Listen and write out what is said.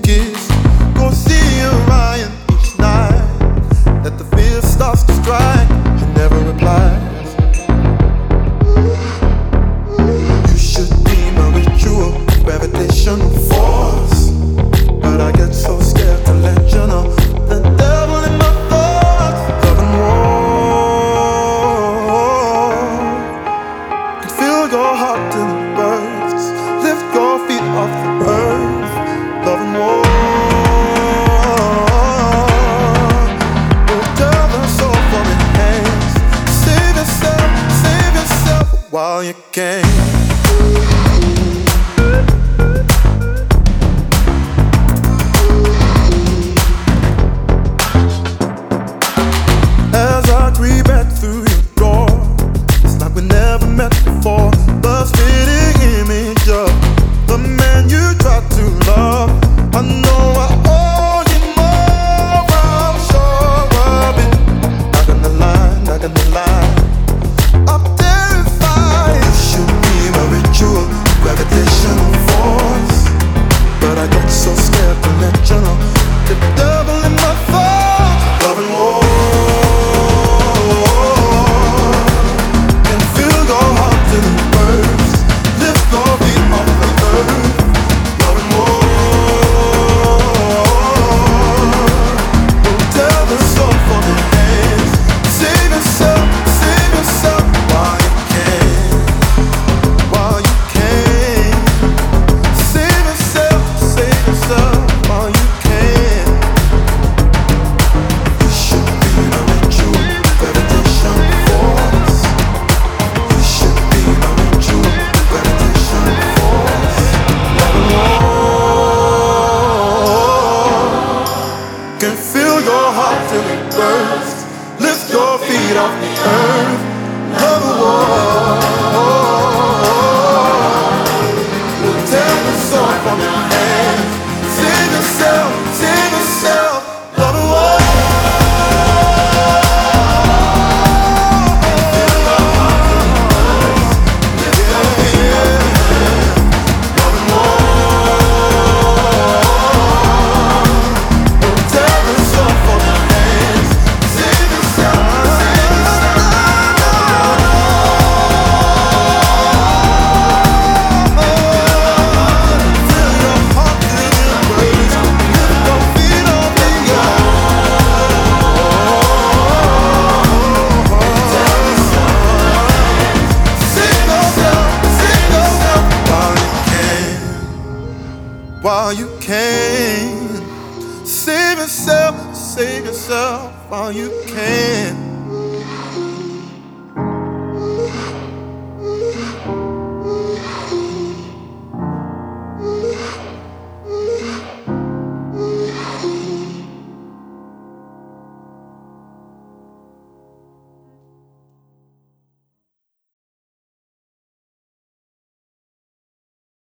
kiss. Go see Orion each night. That the fear starts to strike. He never replies. You should be my ritual, gravitational force. But I get so scared to let you know the devil in my thoughts. Love and war. Can feel your heart till it bursts. Lift your feet off the earth. Love and war. Will tear the soul from your hands. Save yourself while you can. Through your door, it's like we never met before. The spitting image of the man you tried to love. I know I owe you more, I'm sure of it. Not gonna lie, I'm terrified. You should be my ritual, gravitational force. But I get so scared to let you know the devil in my thoughts. Love and war. Can feel your heart till it bursts. Lift your feet off the earth. Love the war. Will tear the soul from your hands. Save yourself. Love the war. While you can, save yourself while you can.